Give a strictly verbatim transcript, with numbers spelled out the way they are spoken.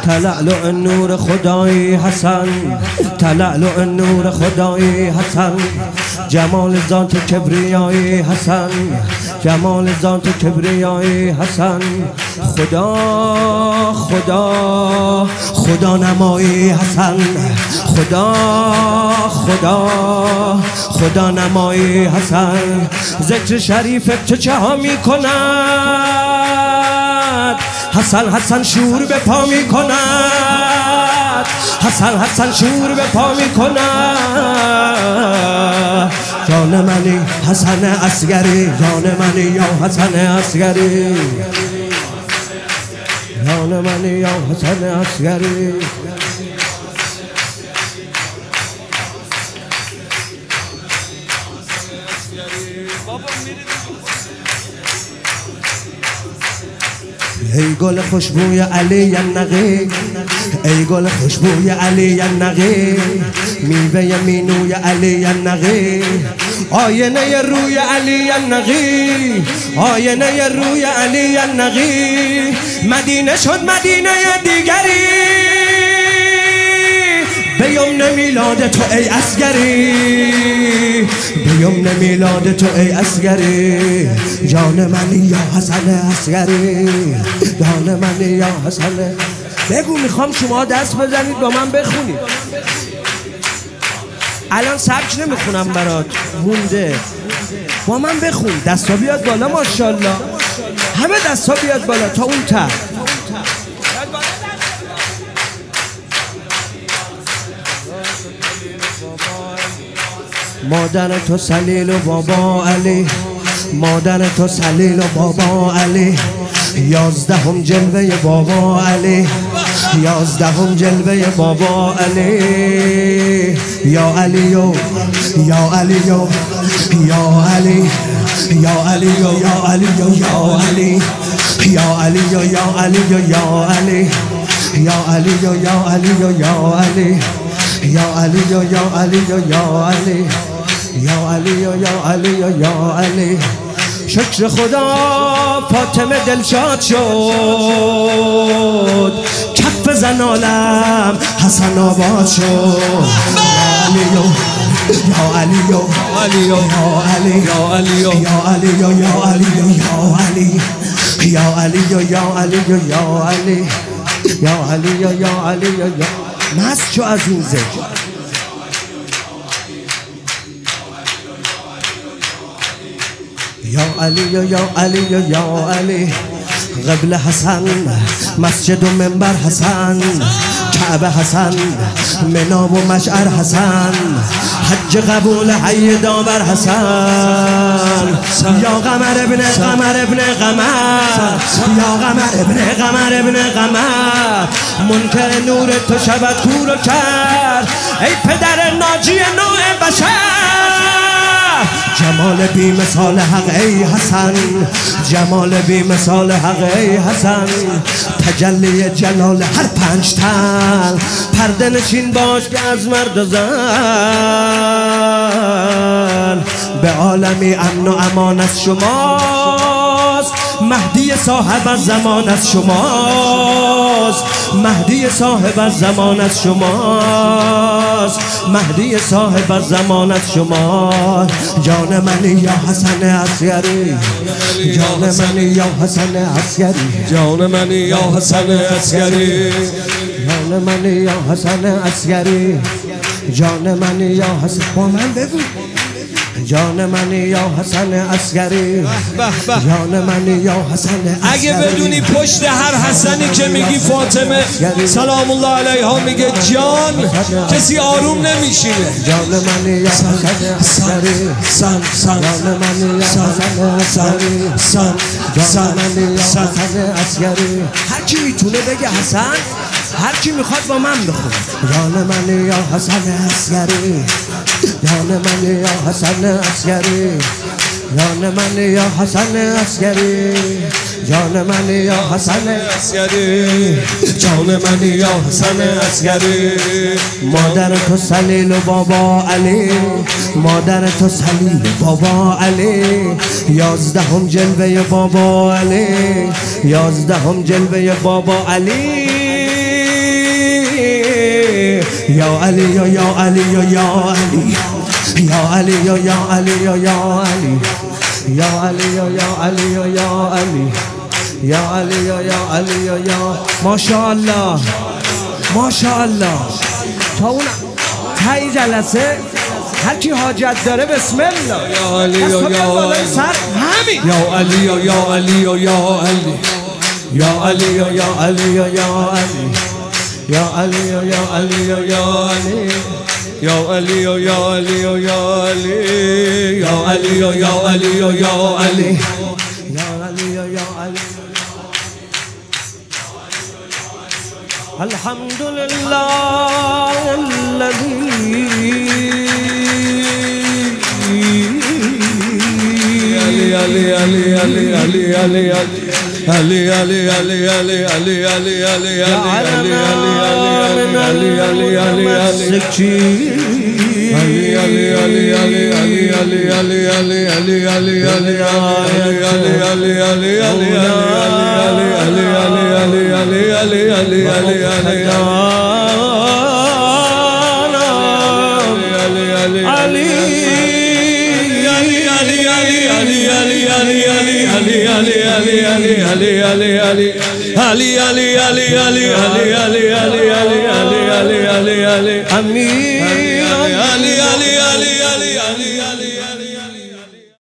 تلالو نور خدای حسن، تلالو نور خدای حسن، جمال ذات کبریای حسن، جمال ذات کبریای حسن. خدا خدا خدا نمایی حسن، خدا خدا خدا نمایی حسن. ذکر شریف چه چه ها می کند، حسن حسن شور به پا می کند، حسن حسن شور به پا می کند. جان منی حسن اصغری، جان منی یا حسن اصغری، جان منی یا حسن اصغری. ای گل خوشبوی علی النقی، ای گل خوشبوی علی النقی، میوه مینوی علی النقی، آینه روی علی النقی، آینه روی علی النقی. مدینه شد مدینه دیگری، به یمن میلاد تو ای اصغری، به یمن میلاد تو ای اصغری. جان منی یا حسن اصغری، جان منی یا حسن. بگو میخوام شما دست بزنید با من بخونید. الان سبک نمیخونم برات، مونده. با من بخون، دستا بیاد بالا ماشاءالله، همه دستا بیاد بالا تا اون ته. مادر تو سلیل و بابا علی، مادر تو سلیل و بابا علی، یازدهم جلوه بابا علی، یازدهم جلوه بابا علی. یا علیو یا علیو یا علی، یا علیو یا علیو یا علی، یا علیو یا علیو یا علی، یا علیو یا علیو یا علی، یا علیو یا علیو یا علی، یا علیو یا علیو یا علی. شکر خدا فاطمه دلشاد شد، کف زن عالم حسن آباد شد. یا علیو یا علی یا علی یا علی یا علی یا علی یا علی یا علی یا علی یا علی یا علی یا علی یا مست شو از این ذکر. یا علی یا علی یا علی، قبل حسن، مسجد و منبر حسن، کعبه حسن، منا و مشعر حسن، حج قبول حی داور حسن. یا قمر ابن قمر ابن قمر، یا قمر ابن قمر ابن قمر، منکر نور تو شبت کور و کرد ای پدر ناجی نوع بشر. جمال بی مثال حق ای حسن، جمال بی مثال حق ای حسن. تجلی جلال هر پنج تن، پرده نشین باش که از مرد و زن. به عالمی امن و امان از شماست، مهدی صاحب از زمان از شماست، مهدی صاحب از زمان از شماست، مهدی صاحب از زمان از شماست. جان منی یا حسن اصغری، جان منی یا حسن اصغری، جان منی یا حسن اصغری، جان منی یا حسن اصغری، جان منی یا حسن. با من بگو جان منی یا حسن اصغری، جان منی یا حسن اصغری. اگه بدونی پشت هر حسنی که میگی فاطمه سلام الله علیها میگه جان، کسی آروم نمیشینه. جان منی یا حسن اصغری، سن سن جان منی یا حسن اصغری، سن جان منی یا حسن اصغری. هر کی میتونه بگه حسن، هر کی میخواد با من بخونه. جان منی یا حسن اصغری، جان منی یا حسن اصغری، جان منی یا حسن اصغری، جان منی یا حسن اصغری، جان منی یا حسن اصغری. مادر تو سلیل و بابا علی، مادر تو سلیل و بابا علی، یازدهم جلوه بابا علی، یازدهم جلوه بابا علی. یا علی یا یا علی یا یا علی یا علی یا یا علی یا یا علی یا علی یا یا علی یا یا علی یا علی یا یا علی یا یا ماشاءالله ماشاءالله. تا اون تایی جلسه هر کی حاجت داره بسم الله. یا علی یا یا سر همین یا علی یا یا علی یا یا علی یا علی یا یا علی یا یا علی یا علی یا یا علی یا یا علی یا علی یا یا علی یا یا علی یا علی یا یا علی یا یا علی یا علی یا یا علی. الحمد لله الذي علی علی علی علی علی علی علی علی علی علی علی علی علی امين